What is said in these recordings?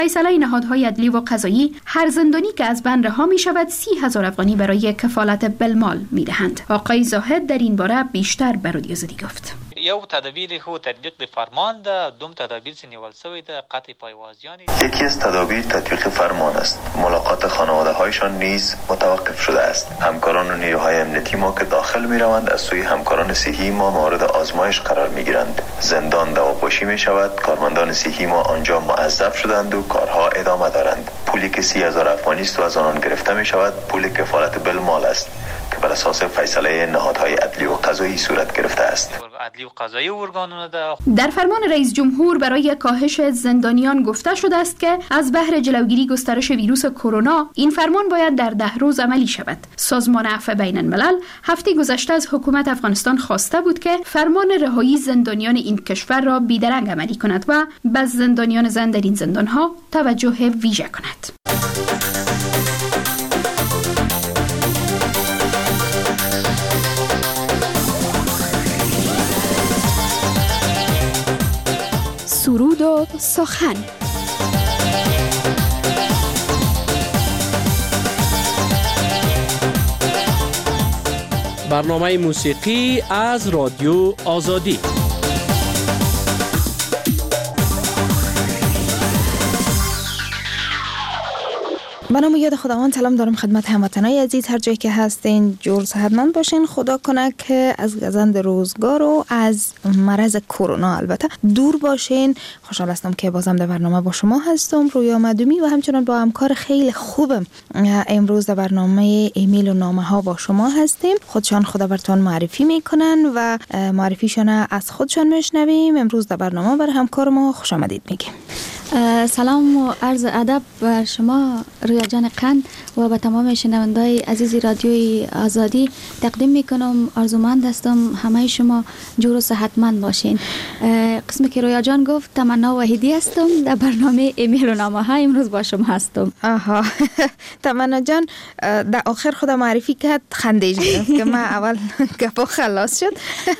فیصله نهادهای عدلی و قضایی هر زندانی که از بند رها می شود 30,000 افغانی برای کفالت بالمال می دهند. آقای زاهد در این باره بیشتر به رادیو آزادی گفت. یو تدابیر خو تطبیق د فرمان ده، دوم تدابیر نیول شوی ده، قطع پایوازیان. یکی از تدابیر تطبیق فرمان است. ملاقات خانواده هایشان نیز متوقف شده است. همکاران و نیروهای امنیتی ما که داخل می روند از سوی همکاران صحی ما مورد آزمایش قرار می گیرند. زندان دواپاشی می شود. کارمندان صحی ما آنجا موظف شدند و کارها ادامه دارند. پولی که 30,000 افغانی است و از آنان گرفته می شود پول کفالت بالمال است که بر اساس فیصله نهادهای عدلی و قضایی صورت گرفته است. عدلی و قضایی ارگانونه ده. در فرمان رئیس جمهور برای کاهش زندانیان گفته شده است که از بهر جلوگیری گسترش ویروس کرونا این فرمان باید در 10 روز عملی شود. سازمان عفو بین الملل هفته گذشته از حکومت افغانستان خواسته بود که فرمان رهایی زندانیان این کشور را بیدرنگ عملی کند و به زندانیان زن در این زندانها توجه ویژه کند. سرود و سخن. برنامه موسیقی از رادیو آزادی. به نام یاد خداوند سلام دارم خدمت هموطنای عزیز هر جایی که هستین. جور صحتمند باشین. خدا کنه که از گزند روزگار و از مرض کرونا البته دور باشین. خوشحال هستم که بازم در برنامه با شما هستم، رویا مدومی، و همچنان با همکار خیلی خوبم امروز در برنامه ایمیل و نامه ها با شما هستیم. خودشان خدا براتون معرفی میکنن و معرفیشان از خودشان میشنویم. امروز در برنامه بر همکار ما خوش آمدید میگیم. سلام و عرض ادب بر شما رویا جان قند و به تمام شنوندای عزیز رادیوی آزادی تقدیم میکنم. آرزومند هستم همه شما جور و صحتمند باشین. قسمی که رویا جان گفت تمنا وحیدی هستم در برنامه ایمیل و نامه ها امروز با شما هستم. آها تمنا جان در آخر خدا معرفی کرد، خندش گرفت که من اول گپا خلاص شد.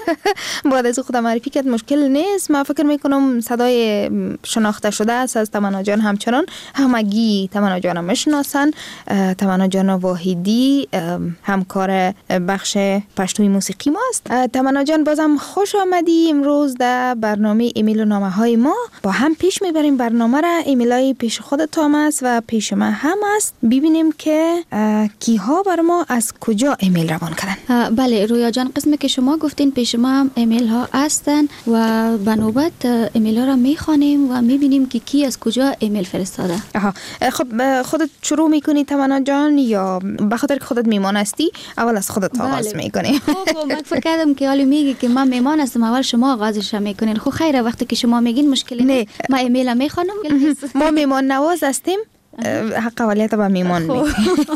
بعد از خدا معرفی کرد مشکل نیست. من فکر میکنم صدای شناخته شده است از تمنا جان. همچنان همگی تمنا جان میشناسن. تمنا جان واحدی همکار بخش پشتوی موسیقی ماست. تمنا جان بازم خوش آمدی. امروز در برنامه ایمیل و نامه های ما با هم پیش میبریم برنامه را. ایمیل های پیش خودت هم است و پیش من هم است. ببینیم که کیها بر ما از کجا ایمیل روان کردن. بله رویا جان، قسمی که شما گفتین پیش ما هم ایمیل ها هستن و به نوبت ایمیل ها را میخوانیم و میبینیم که کی از کجا ایمیل فرستاده. خب خودت شروع میکنی تمنا جان یا به خاطر که خودت میمان هستی اول از خودت آغاز میکنی؟ خب من فکر کردم که حالی میگی که من میمان هستم اول شما آغازش میکنین. خب خیره، وقتی که شما میگین مشکلی نه. من ایمیل میخوانم. ما میمان نواز هستیم. حق اولیت با میمان میکنیم.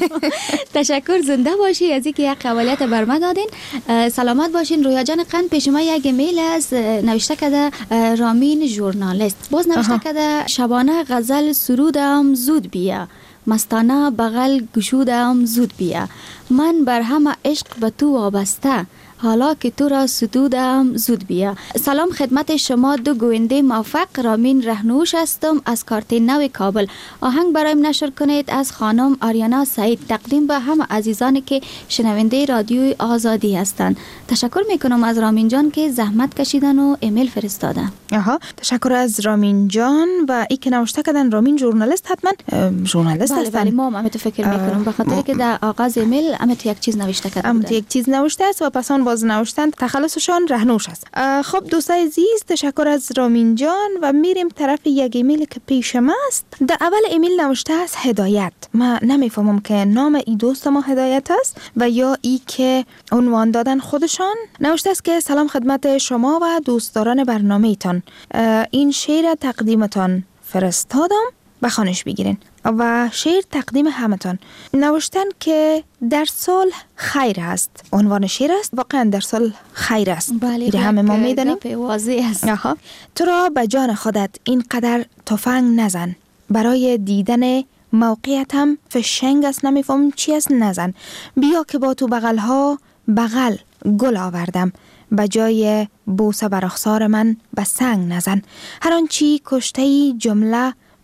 تشکر، زنده باشی از اینکه حق اولیت بر ما دادین. سلامت باشین. رویا جان قند پیش ما یک ایمیل است نوشته کده رامین ژورنالیست. باز نوشته کده شبانه غزل سرودم زود بیا، مستانه بغل گشودم زود بیا، من بر همه عشق به تو وابسته، حالا که تو را ستودم زود بیا. سلام خدمت شما دو گوینده موفق. رامین رهنوش هستم از کارت نو کابل. آهنگ برایم نشر کنید از خانم آریانا سعید، تقدیم به همه عزیزانی که شنونده رادیوی آزادی هستند. تشکر میکنم از رامین جان که زحمت کشیدن و ایمیل فرستادن. تشکر از رامین جان. و ای که نوشته کردن رامین ژورنالیست، حتما ژورنالیست هستن. بله ما هم فکر میکنم به خاطر که در آغاز ایمیل امت یک چیز نوشته کردن. یک چیز نوشته است و پس آن باز نوشتن تخلصشان رهنوش است. خب دوستای عزیز، تشکر از رامین جان و میریم طرف یک ایمیل که پیش ما است. در اول ایمیل نوشته است هدایت. من نمیفهمم که نام ای دوست ما هدایت است و یا ای که عنوان دادن خودشان. نوشته است که سلام خدمت شما و دوستداران برنامه تان. این شعر تقدیمتان فرستادم، بخوانش بگیرین و شعر تقدیم همتان. نوشتن که در سال خیر است. عنوان شعر است. واقعا در سال خیر است. بله همه ما میدانیم. واضح است. تو را به جان خودت اینقدر تفنگ نزن، برای دیدن موقعیتم فشنگ است، نمیفهم چی است نزن. بیا که با تو بغلها بغل گل آوردم، به جای بوسه بر رخسار من به سنگ نزن. هر آنچی کشته‌ای جمله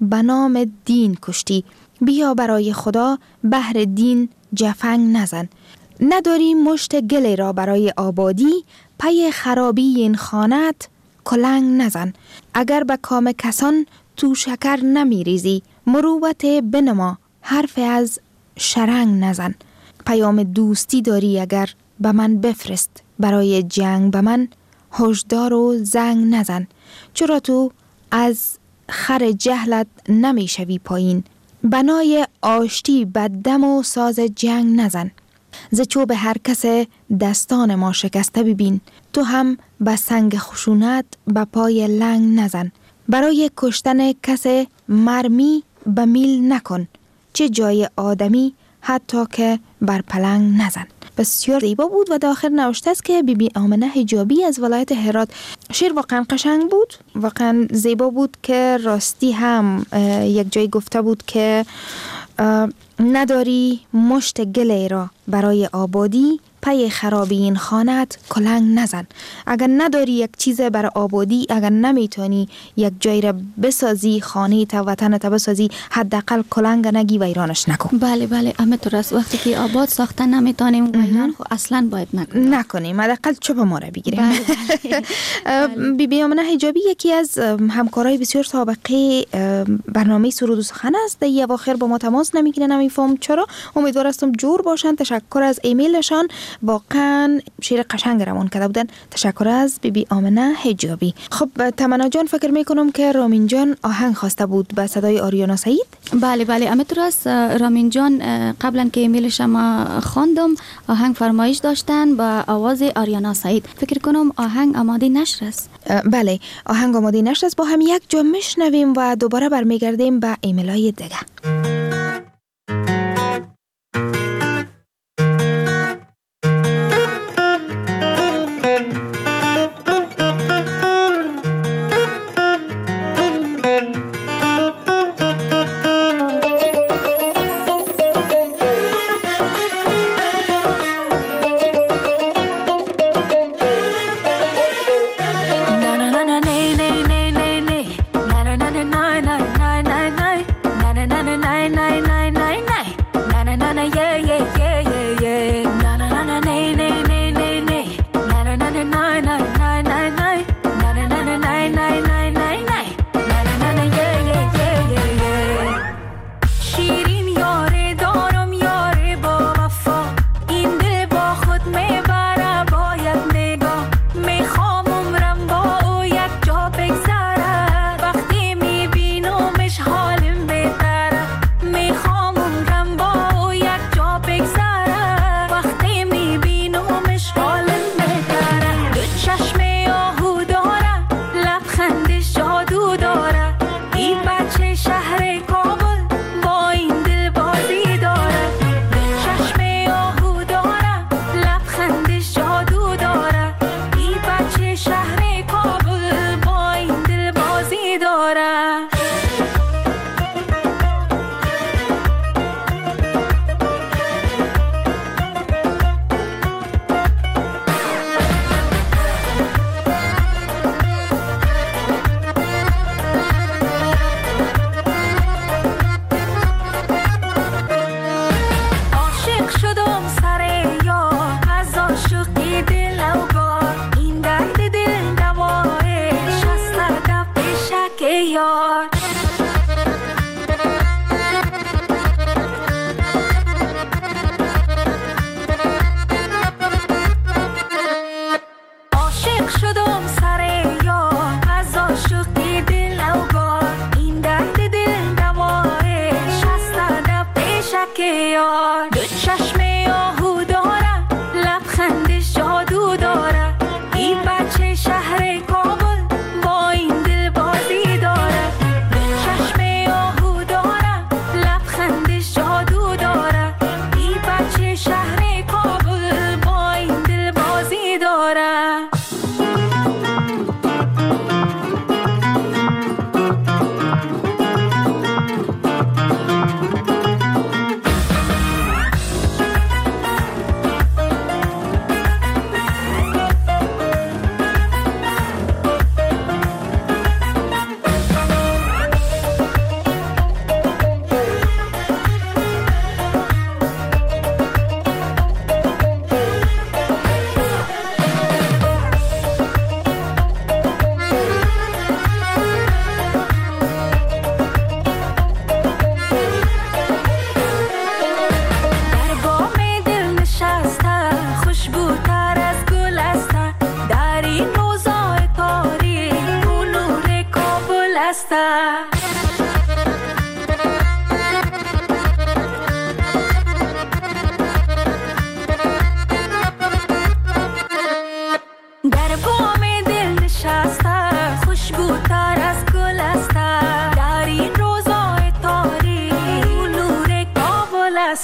به نام دین کشتی. بیا برای خدا بهر دین جفنگ نزن. نداری مشت گل را برای آبادی، پی خرابی این خانت کلنگ نزن. اگر به کام کسان تو شکر نمی ریزی، مروت بنما حرف از شرنگ نزن. پیام دوستی داری اگر به من بفرست، برای جنگ به من هشدار و زنگ نزن. چرا تو از خر جهلت نمی شوی پایین، بنای آشتی بددم و ساز جنگ نزن. ز چوب هر کس دستان ما شکسته ببین، تو هم به سنگ خشونت به پای لنگ نزن. برای کشتن کس مرمی به میل نکن، چه جای آدمی حتی که بر پلنگ نزن. بسیار زیبا بود و در آخر نوشته است که بیبی آمنه حجابی از ولایت هرات. شعر واقعا قشنگ بود، واقعا زیبا بود که راستی هم یک جای گفته بود که نداری مشت گل را برای آبادی، پی خرابی این خانت کلنگ نزن. اگر نداری یک چیز برای آبادی، اگر نمیتونی یک جای را بسازی، خانه تا وطن تا بسازی، حداقل کلنگ نگی و ایرانش نکن. بله بله، همینطور است. وقتی که آباد ساختن نمیتونیم و ایران خو اصلا باید نکنیم، حداقل چوب ما را بگیریم. بیبی آمنه حجابی یکی از همکارای بسیار سابقه برنامه سرود و سخن است. در اواخر با ما تماس نمیگیرن، نمیفهم چرا. امیدوار هستم جور باشن. تشکر از ایمیلشان، واقعا شعر قشنگ روان کرده بودن. تشکر از بیبی آمنه حجابی. خب تمنا جان، فکر میکنم که رامین جان آهنگ خواسته بود به صدای آریانا سعید. بله بله، همینطور است. رامین جان قبلا که ایمیلش ما خواندم آهنگ فرمایش داشتن با آواز آریانا سعید. فکر کنم آهنگ آماده نشر است. بله، آهنگ آماده نشر است. با هم یک جا میشنویم و دوباره برمیگردیم به ایمیلای دیگه.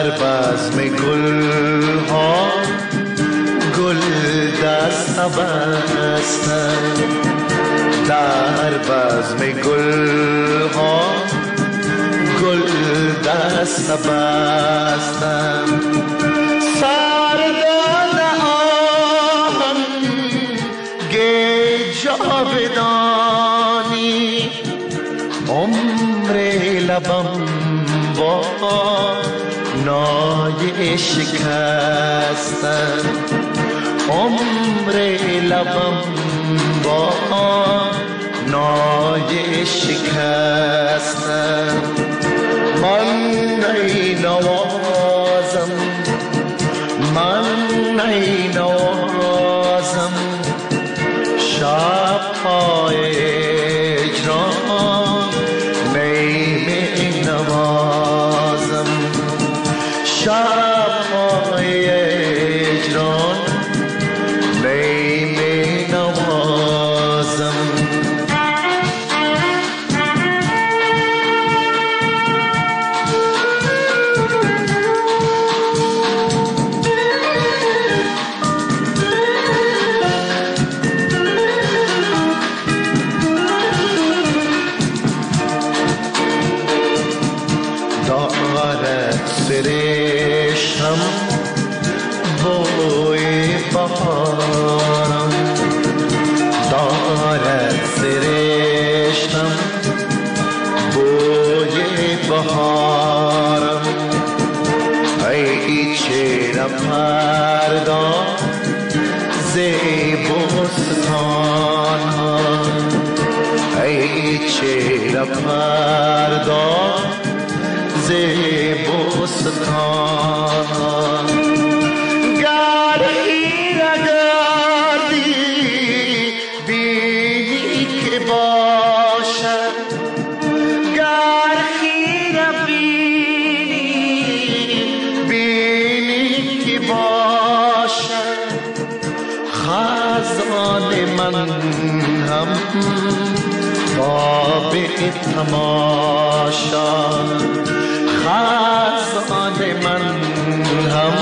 در بزم گل ها گل دست بستم، در بزم گل ها گل دست بستم. سردان آهنگه جاودانی عمر لبم با نای شکستن، عمر لبم با نای شکستن. من ای نوازم، من ای نوازم شب‌های اجرام می نوازم، شب‌های اجرام می نوازم. سرشتم بوی بهارم، دارد سرشتم بوی بهارم. ای چهره پرداز بستان ها، ای چهره پرداز بستان. گر خیره گردی بینی که باشد، گر خیره بینی که باشد، خزان من هم باب تماشا، خزان من هم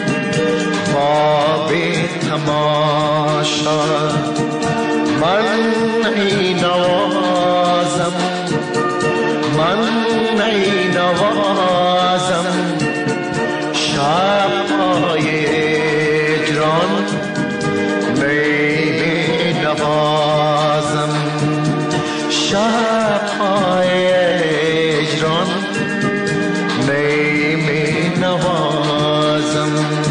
باب تماشا. من ای نوازم، من ای نوازم شب‌های اجران می نوازم، شب‌های اجران می نوازم.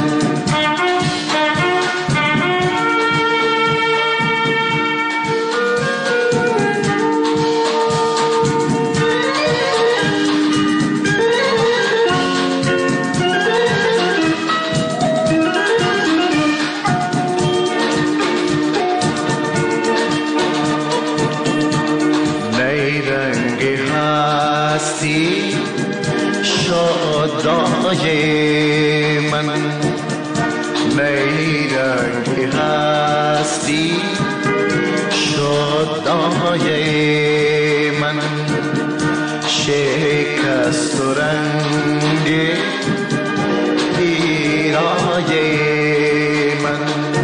نیرنگ هستی شادای من، نیرنگ هستی شادای من. شکست و رنگ پیرای من،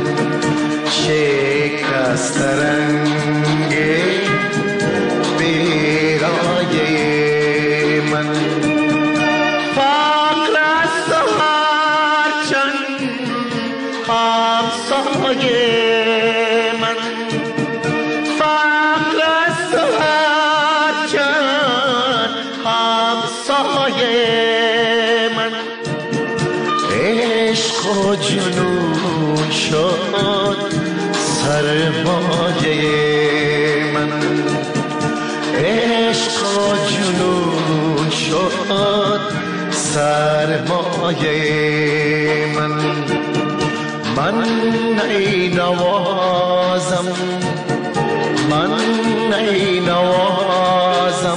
شکست رنگ پیرای من. فقر است و هرچند همسایه من، فقر است و هرچند همسایه من. عشق و جنون شد سرمایه من، عشق و جنون شد سرمایه من. من ای نوازم، من ای نوازم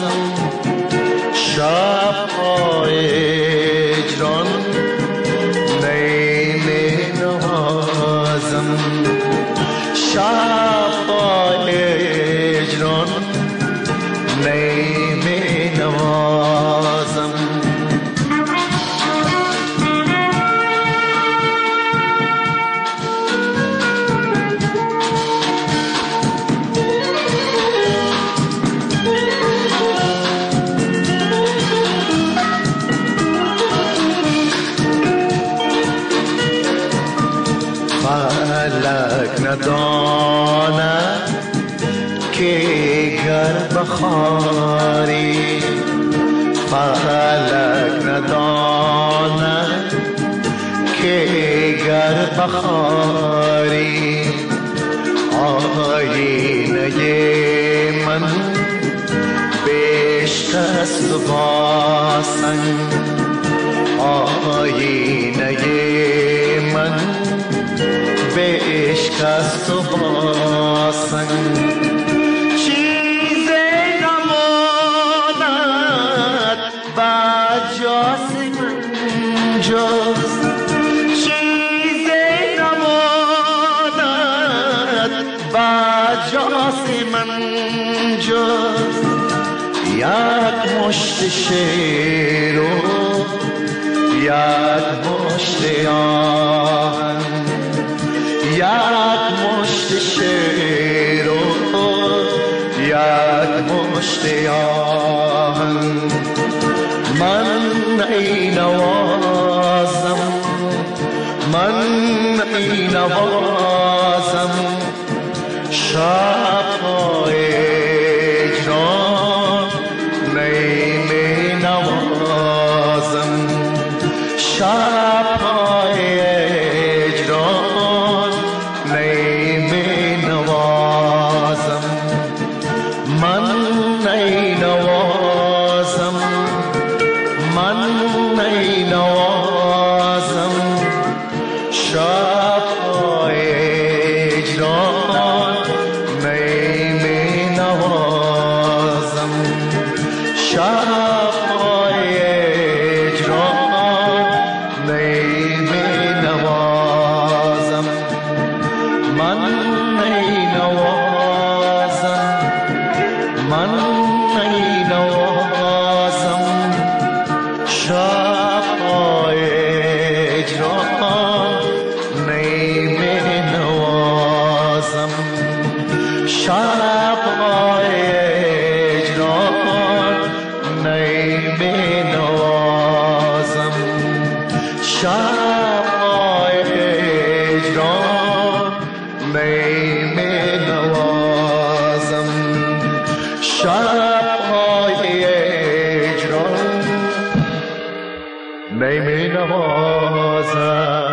شب‌های اجران می نوازم، شب‌های اجران می نوازم. نداند که گر بخاری، فلک نداند که گر بخاری. آینه من بشکست و باسنگ، آینه من بشکست و باسنگ. چیزی نماند بجاز من جز، چیزی نماند بجاز من جز یک مشت شیر و یک مشت آهن، یک مشت شیر و یک مشت آهن. من ای نوازم، من ای نوازم شب‌های اجرام، می نوازم شب‌های اجرام، می نوازم. من ای نوازم، من ای نوازم شب‌های اجرام، می نوازم شب‌های اجرام، می نوازم. من ای نوازم، من ای نوازم شب‌های اجرام، می نوازم شب‌های اجرام، می نوازم شب‌های اجرام، می نوازم شب‌های اجرام، می نوازم.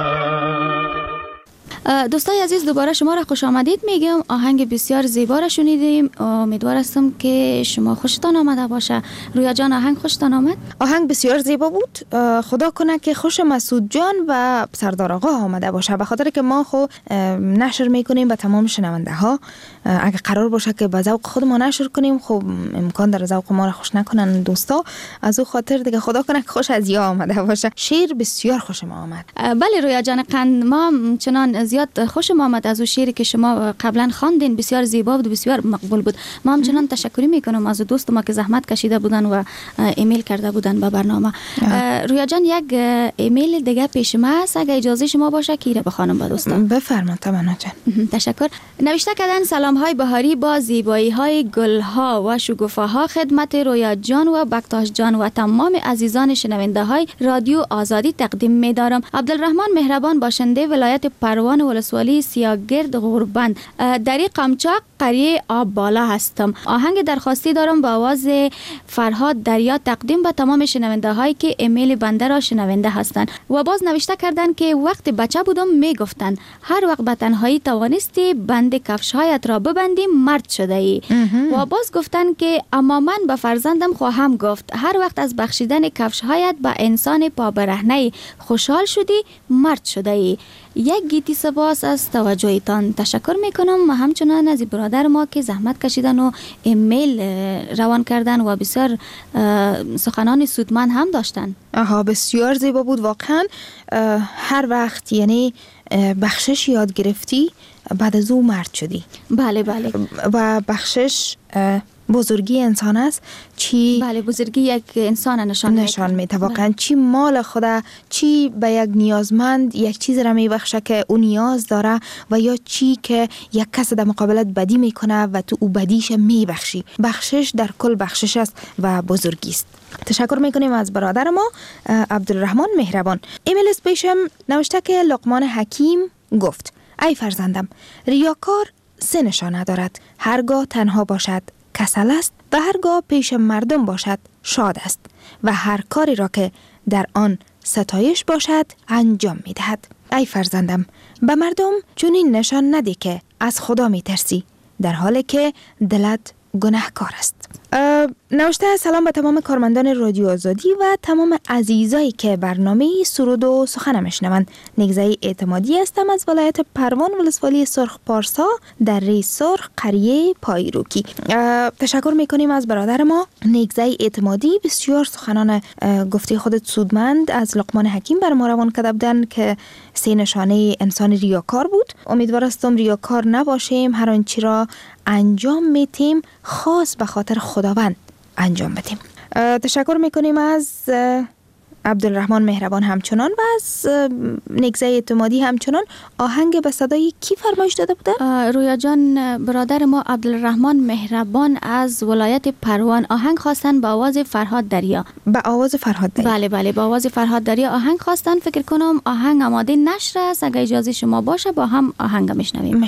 دوستای عزیز دوباره شما را خوش آمدید میگم. آهنگ بسیار زیبا را شنیدیم. امیدوار هستم که شما خوشتان آمده باشه. رویا جان آهنگ خوشتان آمد؟ آهنگ بسیار زیبا بود. خدا کنه که خوش مسعود جان و سردار آقا آمده باشه، به خاطر که ما خو نشر میکنیم به تمام شنونده ها. اگه قرار باشه که به ذوق خود ما نشر کنیم، خب امکان داره ذوق ما را خوش نکنن دوستا. از او خاطر دیگه خدا کنه که خوش از یا آمده باشه. شعر بسیار خوش ما آمد. بله رویا جان قند، ما چنان زیاد خوشم آمد از اون شعری که شما قبلا خواندین. بسیار زیبا بود و بسیار مقبول بود. ما هم چنان تشکری میکنم از دوست ما که زحمت کشیده بودن و ایمیل کرده بودن به برنامه. رویا جان یک ایمیل دیگه پیش ما است، اگه اجازه شما باشه که ایره بخوانم با دوستان. بفرمایید تمنا جان. تشکر. نوشته کردن سلام های بهاری با زیبایی های گل ها و شکوفه ها خدمت رویا جان و بکتاش جان و تمام عزیزان شنونده های رادیو آزادی تقدیم می دارم. عبدالرحمن مهربان، باشنده ولایت پروان ولسوالی سیاگرد غوربند دری قمچاق قریه آب بالا هستم. آهنگ درخواستی دارم با آواز فرهاد دریا تقدیم به تمام شنونده هایی که ایمیل بنده را شنونده هستند. و باز نوشته کردن که وقت بچه بودم می گفتن هر وقت به تنهایی توانستی بند کفش هایت را ببندی مرد شده ای. و باز گفتن که اما من به فرزندم خواهم گفت هر وقت از بخشیدن کفش هایت به انسان پا برهنه خوشحال شدی مرد شده ای. یک گیتی سپاس از توجهتان. تشکر میکنم. و همچنان از برادر ما که زحمت کشیدن و ایمیل روان کردن و بسیار سخنان سودمند هم داشتن. بسیار زیبا بود واقعا. هر وقت یعنی بخشش یاد گرفتی بعد از او مرد شدی. بله بله. و بخشش بزرگی انسان است. چی بله، بزرگی یک انسان نشان میده واقعا. چی مال خدا، چی به یک نیازمند یک چیز را میبخشه که او نیاز داره و یا چی که یک کس در مقابلت بدی میکنه و تو او بدیش میبخشی. بخشش در کل بخشش است و بزرگی است. تشکر میکنیم از برادر ما عبدالرحمن مهربان. ایمیل پیشم نوشته که لقمان حکیم گفت ای فرزندم، ریاکار سه نشانه دارد. هرگاه تنها باشد کسل است و هرگاه پیش مردم باشد شاد است و هر کاری را که در آن ستایش باشد انجام می دهد. ای فرزندم، به مردم چنین نشان نده که از خدا می ترسی در حالی که دلت گناهکار است. نوشته سلام به تمام کارمندان رادیو آزادی و تمام عزیزایی که برنامه سرود و سخن میشنوند. نگزه اعتمادی هستم از ولایت پروان، ولسوالی سرخ پارسا در ری سرخ، قریه پایروکی. تشکر میکنیم از برادر ما نگزه اعتمادی. بسیار سخنان گفته خودت سودمند از لقمان حکیم بر ما روان کرده بودن که سه نشانه انسان ریاکار بود. امیدوار هستم ریاکار نباشیم، هر آنچه را انجام میتیم خاص به خاطر خداوند انجام بدیم. تشکر میکنیم از عبدالرحمن مهربان همچنان و از نگزه اعتمادی همچنان. آهنگ به صدای کی فرمایش داده بوده؟ رویا جان برادر ما عبدالرحمن مهربان از ولایت پروان آهنگ خواستن با آواز فرهاد دریا. با آواز فرهاد دریا؟ بله بله، با آواز فرهاد دریا آهنگ خواستن. فکر کنم آهنگ آماده نشر است، اگه اجازه شما باشه با هم آهنگ میشنویم.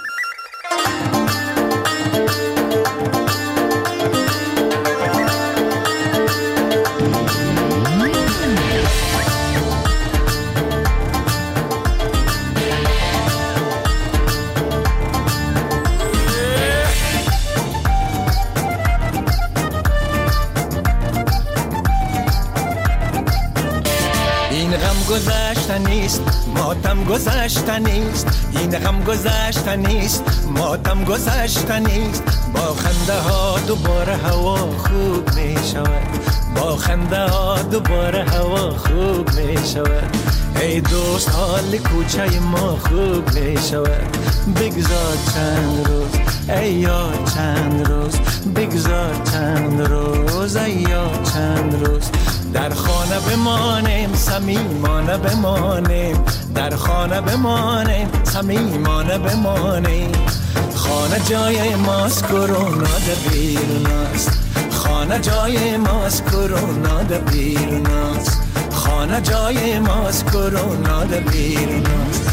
گذشتنیست، ماتم گذشتنیست، این غم گذشتنیست، ماتم گذشتنیست. با خنده ها دوباره هوا خوب می شود، با خنده ها دوباره هوا خوب می شود. ای دوست حال کوچه ما خوب می شود. بگذار چند روز ای یار، چند روز بگذار چند روز ای یار، چند روز در خانه بمانیم، صمیمانه بمانیم، در خانه بمانیم، صمیمانه بمانیم. خانه جای ماست، کرونا در بیرون است، خانه جای ماست، کرونا در بیرون است، خانه جای ماست، کرونا در بیرون است.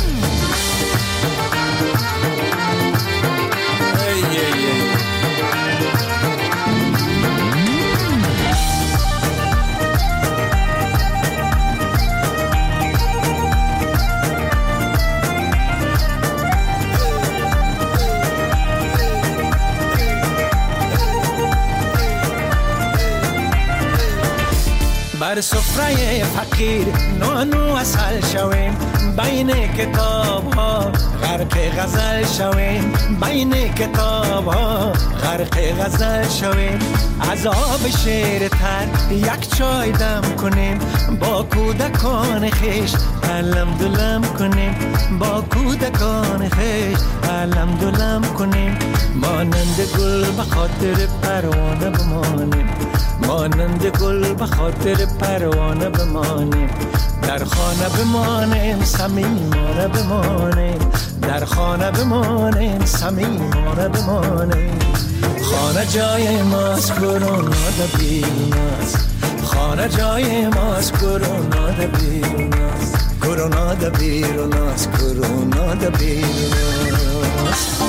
بر سفره فقیر نانو اصل شویم، بین کتاب ها غرق غزل شویم، بین کتاب ها غرق غزل شویم. از آب شیر تر یک چای دم کنیم، با کودکان خیش علم دلم کنیم، با کودکان خیش علم دلم کنیم. مانند گل به خاطر پروانه بمانیم، مانند گل به خاطر پروانه بمانیم. در خانه بمانیم، صمیمانه بمانیم، در خانه بمانیم، صمیمانه بمانیم. خانه جای ماست، کرونا در بیرون است، خانه جای ماست، کرونا در بیرون است، کرونا در بیرون است، کرونا در بیرون است.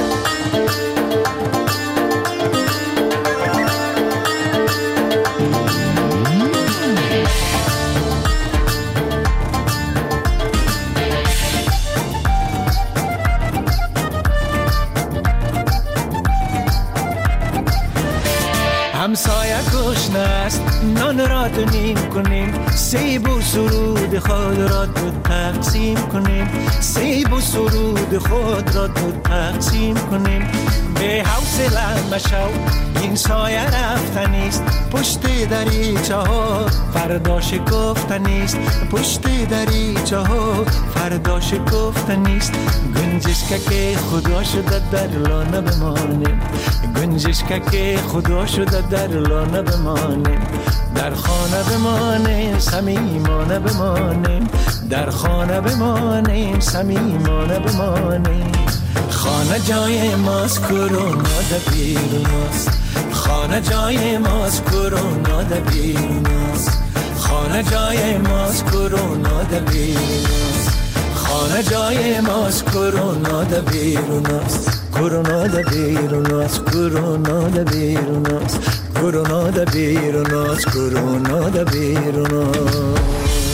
همسایه گشنه است، نان را دو نیم کنیم، سیب و سرود خود را دو تقسیم کنیم، سیب و سرود خود را دو تقسیم کنیم. به حوصله مشو این سایه رفتنیست، پشت دریچه ها فردا شکفتنیست، پشت دریچه ها فردا شکفتنیست. گنجشکه که خدا شده در لانه بمانیم، گنجشکه که خدا شده در لانه بمانیم. در خانه بمانیم، صمیمانه بمانیم، در خانه بمانیم، صمیمانه بمانیم. خانه جای ماست، کرونا در بیرون است، خانه جای ماست، کرونا در بیرون است، خانه جای ماست، کرونا در بیرون است، خانه جای ماست، کرونا ده بیروناست، کرونا ده بیروناست، کرونا ده بیروناست، کرونا ده بیروناست، کرونا ده بیروناست.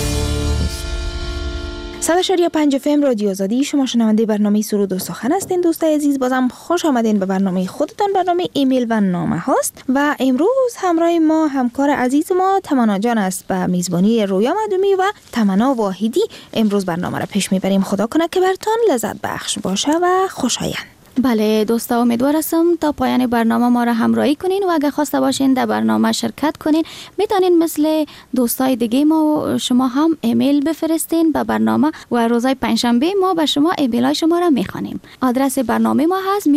100.5 FM رادیو آزادی، شما شنونده برنامه سرود و سخن هستین. دوستای عزیز، بازم خوش آمدین به برنامه خودتان، برنامه ایمیل و نامه هاست. و امروز همراه ما همکار عزیز ما تمنا جان است به میزبانی رویا مدومی و تمنا واحدی. امروز برنامه را پیش میبریم. خدا کنه که برتان لذت بخش باشه و خوشایند. بله دوستا، امیدوار هستم تا پایان برنامه ما را همراهی کنین و اگه خواسته باشین در برنامه شرکت کنین، میتونین مثل دوستای دیگه ما و شما هم ایمیل بفرستین به برنامه و روزای پنجشنبه ما به شما ایمیل های شما را میخوانیم. آدرس برنامه ما هست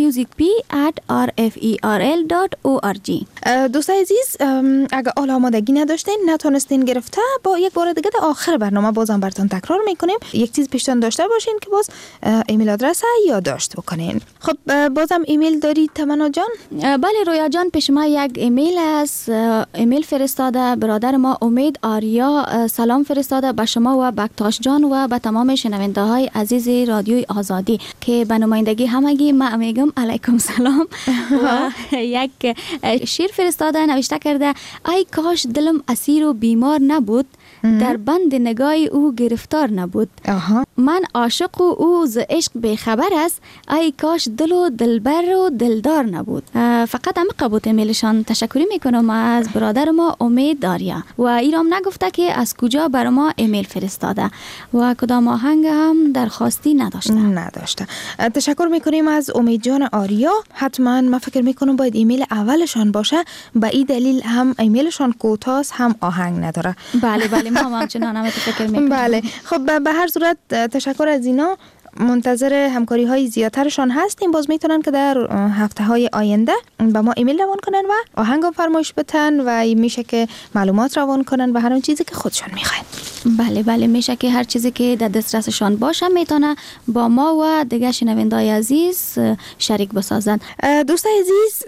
musicp@rferl.org. دوستای عزیز، اگه حال آمادگی نداشتین، نتونستین گرفته، با یک بار دیگه در آخر برنامه بازم براتون تکرار میکنیم. یک چیز پیشتان داشته باشین که باز ایمیل آدرس یادداشت بکنین. خب بازم ایمیل دارید تمنا جان؟ بله رویا جان، پیش ما یک ایمیل است. ایمیل فرستاده برادر ما امید آریا، سلام فرستاده به شما و بکتاش جان و به تمام شنونده های عزیز رادیوی آزادی که به نمایندگی همگی من میگم علیکم سلام. و یک شعر فرستاده، نوشته کرده ای کاش دلم اسیر و بیمار نبود، در بند نگاه او گرفتار نبود. من عاشق و او ز عشق بیخبر است، ای کاش دل و دلبر و دلدار نبود. فقط هم قبوت ایمیلشان. تشکری میکنم از برادر ما امید داریا و ایرام نگفته که از کجا بر ما ایمیل فرستاده و کدام آهنگ هم درخواستی نداشته. تشکر میکنیم از امید جان آریا. حتما من فکر میکنم باید ایمیل اولشان باشه، به این دلیل هم ایمیلشان کوتاست هم آهنگ نداره. بله ما هم همچنان هم فکر میکنیم. بله خب به هر صورت تشکر از اینا. منتظر همکاری های زیادترشان هستیم. باز میتونن که در هفته های آینده به ما ایمیل روان کنن و آهنگ فرمایش بتن و میشه که معلومات روان کنن و هر اون چیزی که خودشان میخواین. بله میشه که هر چیزی که در دسترسشان باشه میتونه با ما و دیگه شنوندای عزیز شریک بسازن. دوستای عزیز،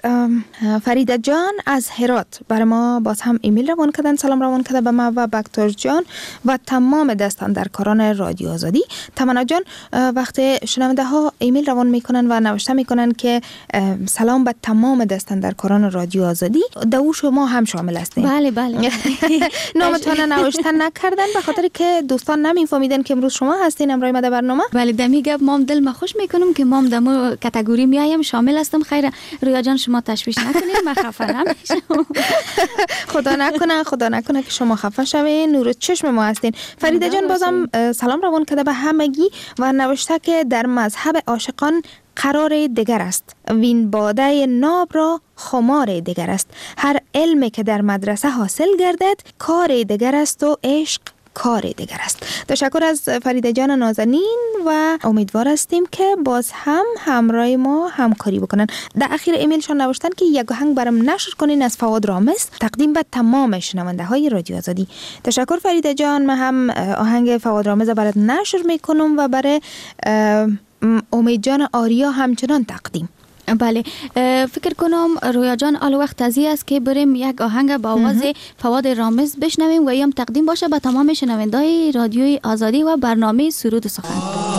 فریده جان از هرات برای ما باز هم ایمیل روان کردن، سلام روان کرده به ما و بکتور جان و تمام دستاندرکاران رادیو آزادی. تمنا جان وقتی شنونده ها ایمیل روان میکنن و نوشته میکنن که سلام به تمام دستاندرکاران رادیو آزادی، دو شما هم شامل هستین. بله نامتون نوشتن نکردن به خاطر که دوستان نمیفهمیدن که امروز شما هستین امروز ما در برنامه. بله دمی گپ مام دل ما خوش میکنم که مام دمو کاتگوری میایم شامل هستم. خیر رویا جان شما تشویش نکنید، من خفه نمیشم. خدا نکنه که شما خفه شوین. نور چشم ما هستین. فریده جان بازم سلام روان کرده به همگی و نوشته که در مذهب عاشقان قرار دیگر است، وین باده ناب را خمار دیگر است. هر علمی که در مدرسه حاصل گردد کار دیگر است و عشق کار دیگر است. تشکر از فریده جان نازنین و امیدوار هستیم که باز هم همراه ما همکاری بکنن. در اخیر ایمیلشان نوشتن که یک آهنگ برام نشر کنین از فواد رامز تقدیم به تمام شنونده های رادیو آزادی. تشکر فریده جان. من هم آهنگ فواد رامز برات نشر میکنم و برای امید جان آریا همچنان تقدیم. بله فکر کنم رویا جان آل وقت ازی است که بریم یک آهنگ با آواز فواد رامز بشنویم و ایم تقدیم باشه به تمام شنوندای رادیوی آزادی و برنامه سرود و سخن.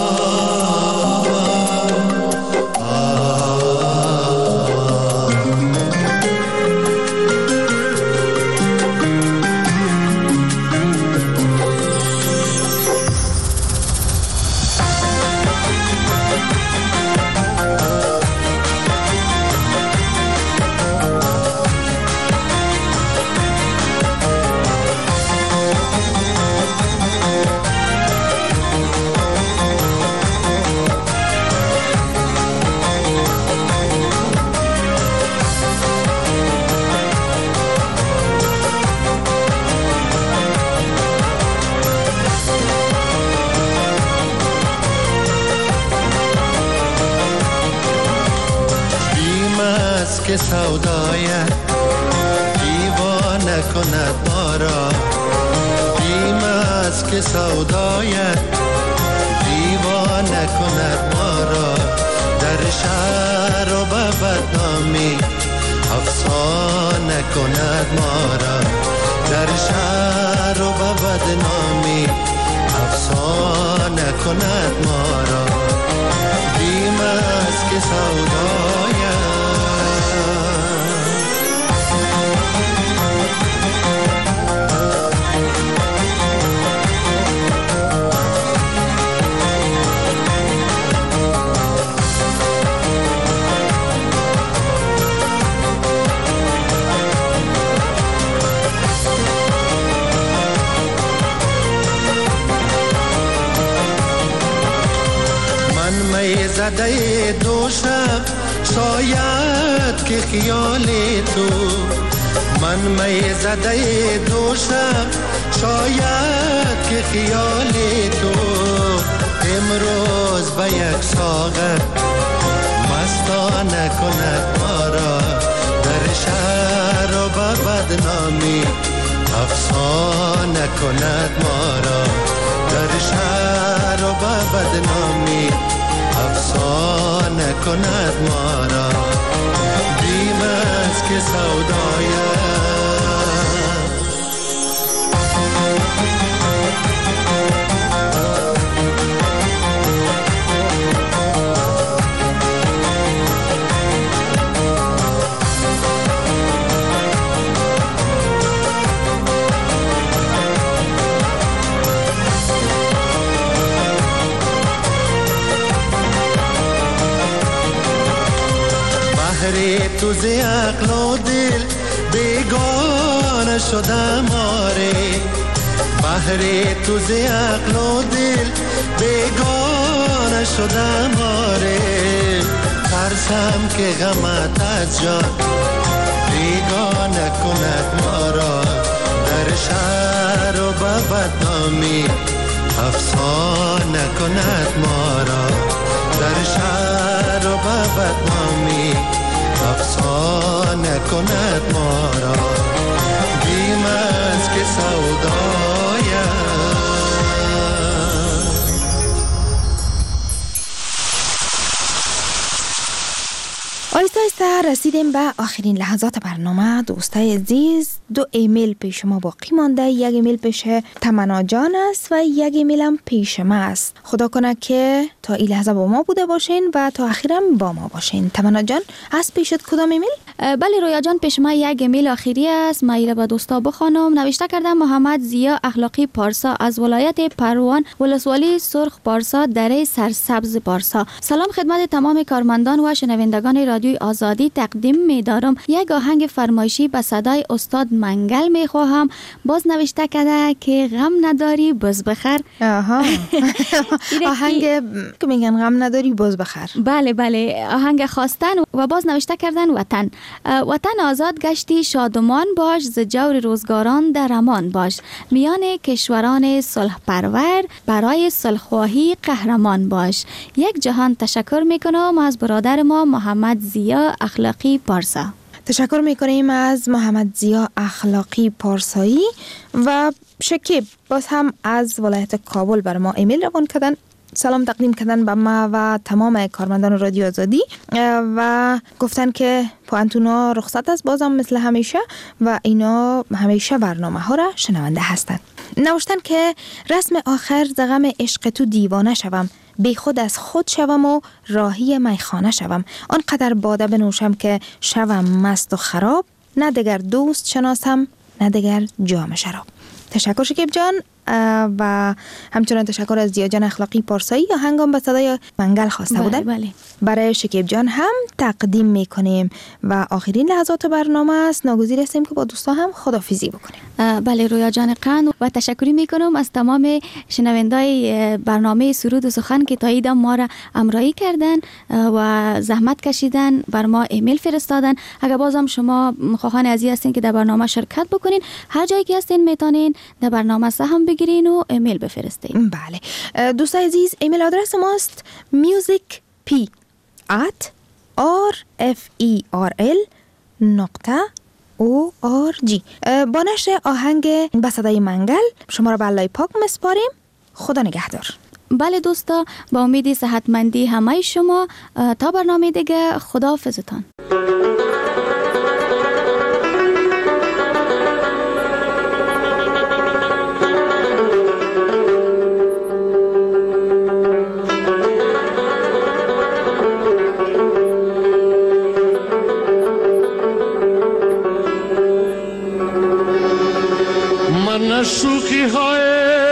که سودایت دیوانه کند ما را، بیم است که سودایت دیوانه کند ما را، در شهر و به بدنامی افسانه کند ما را، در شهر و به بدنامی افسانه کند نکند ما را، بیم است که سودایم. زده دوشم شاید که خیال تو، من می زده دوشم شاید که خیال تو، امروز به یک ساغر مستانه کند ما را، در شهر و به بدنامی افسانه کند ما را، در شهر و به بدنامی افسانه کند ما را، بیم است که سودایم. تو ز عقل و دل بیگانه شدم آره، بهر تو ز عقل و دل بیگانه شدم آره، ترسم که غمت از جان بیگانه کند ما را، در شهر و به بدنامی افسانه کند ما را، در شهر و به بدنامی افسانه کند ما را، بیم است که سودایم. آیسته آیسته رسیدیم به آخرین لحظات برنامه. دوستای عزیز، 2 ایمیل پیش ما باقی مانده. 1 ایمیل پیش تمنا جان است و 1 ایمیل هم پیش ما است. خدا کنه که تا این لحظه با ما بوده باشین و تا آخرم با ما باشین. تمنا جان، از پیشت کدام ایمیل؟ بله رویا جان، پیش ما 1 ایمیل آخری است. ما ایره به دوستا بخوانم. نوشته کرده محمد ضیا اخلاقی پارسا از ولایت پروان، ولسوالی سرخ پارسا، دره سرسبز پارسا. سلام خدمت تمام کارمندان و شنوندگان رادیوی آزادی تقدیم می‌دارم. 1 آهنگ فرمایشی به صدای استاد منگل می‌خواهم. باز نوشته کرده که غم نداری باز بخر. آهنگ که میگن غم نداری باز بخر. بله بله، آهنگ خواستن. و باز نوشته کردن وطن آزاد گشتی شادمان باش، ز جور روزگاران در امان باش، میان کشوران صلح پرور برای صلح‌خواهی قهرمان باش. 1 جهان تشکر میکنم از برادر ما محمد ضیا اخلاقی پارسا. تشکر میکنیم از محمد ضیا اخلاقی پارسایی. و شکیب باز هم از ولایت کابل بر ما ایمیل روان کردن، سلام تقدیم کردن به ما و تمام کارمندان رادیو آزادی و گفتن که پوانتونا رخصت است بازم مثل همیشه و اینا همیشه برنامه ها را شنونده هستند. نوشتن که رسم آخر ز غم عشق تو دیوانه شوم، بی خود از خود شوم و راهی میخانه شوم، آنقدر باده بنوشم که شوم مست و خراب، نه دگر دوست شناسم نه دگر جام شراب. تشکر شکیب جان و همچنان تشکر از ضیا جان اخلاقی پارسایی. آهنگام به صدای منگل خواسته بودن. بله. برای شکیب جان هم تقدیم میکنیم و آخرین لحظات برنامه است. ناگزیر هستیم که با دوستا هم خداحافظی بکنیم. بله رویا جان قند و تشکری میکنم از تمام شنوندای برنامه سرود و سخن که تا ایدم ما را همراهی کردن و زحمت کشیدن، بر ما ایمیل فرستادن. اگر بازم شما خواهان عزیز هستین که در برنامه شرکت بکنین، هر جایی که هستین میتونین در برنامه سهم بگیرین و ایمیل بفرستین. بله دوستای عزیز، ایمیل آدرس ماست musicp@referl.org. با نشر آهنگ به صدای منگل شما را به الله پاک مسپاریم. خدا نگهدار. بله دوستا، با امید صحتمندی همه شما تا برنامه دیگه، خداحافظتان. های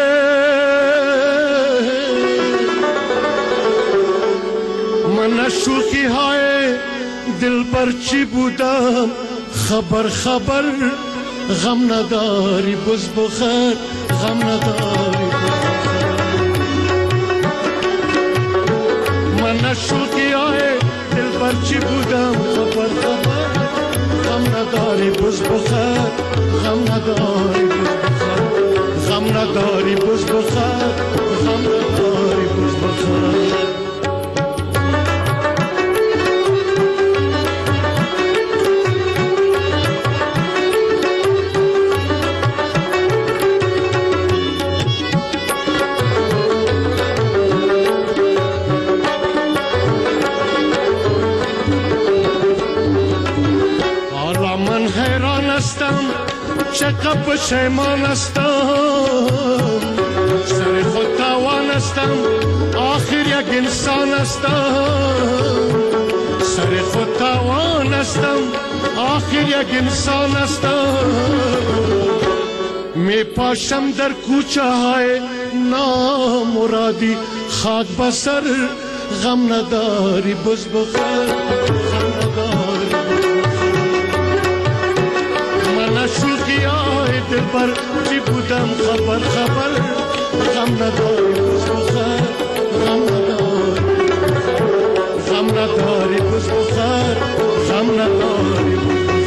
من شوخی های دل برچی بودم خبر خبر غم نداری بز بخیر غم نداری من شوخی های دل برچی بودم خبر خبر غم نداری بز بخیر غم نداری غم نداری بز بخیر غم نداری بز بخیر چقدر پشیمان هستم سر خود توان هستم آخر یک انسان هستم سر خود توان هستم آخر یک انسان هستم می پاشم در کوچه های نامرادی خاک بسر غم نداری بز بخیر غم نداری شوخی های دل بر چی بودم خبر خبر غم نداری بز بخیر غم نداری غم نداری بز بخیر غم نداری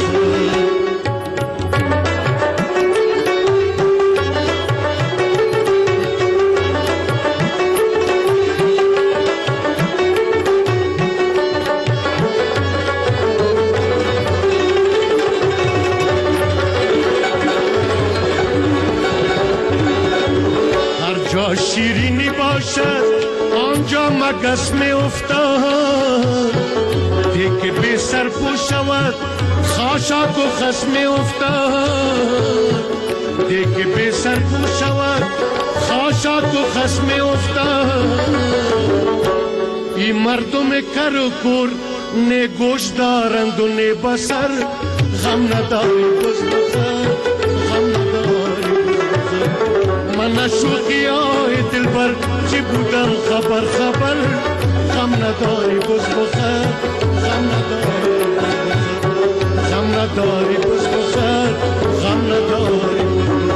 شیرینی باشد آنجا مگس می افتاد دیگه بی سر شود خاشاک و خس می افتاد دیگه بی سر شود خاشاک و خس می افتاد این مردم کر و کور نه گوش دارند و نه بسر غم نداری بز بخیر غم نداری من شوخی های دل بر چی بودم خبر خبر غم نداری بز بخیر غم نداری غم نداری بز بخیر غم نداری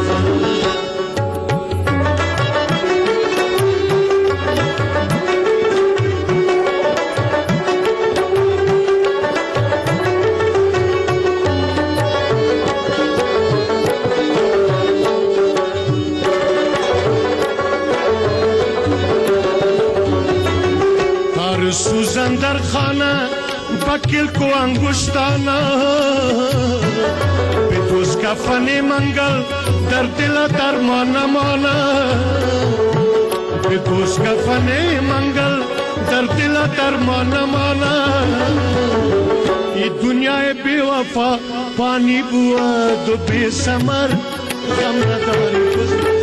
سوزن در خانه بکل کو انگشتانا به دوز کفن منگل در دل درمان مانا به دوز کفن منگل در دل درمان مانا این دنیای بی وفا پانی بود و بی سمر غم نداری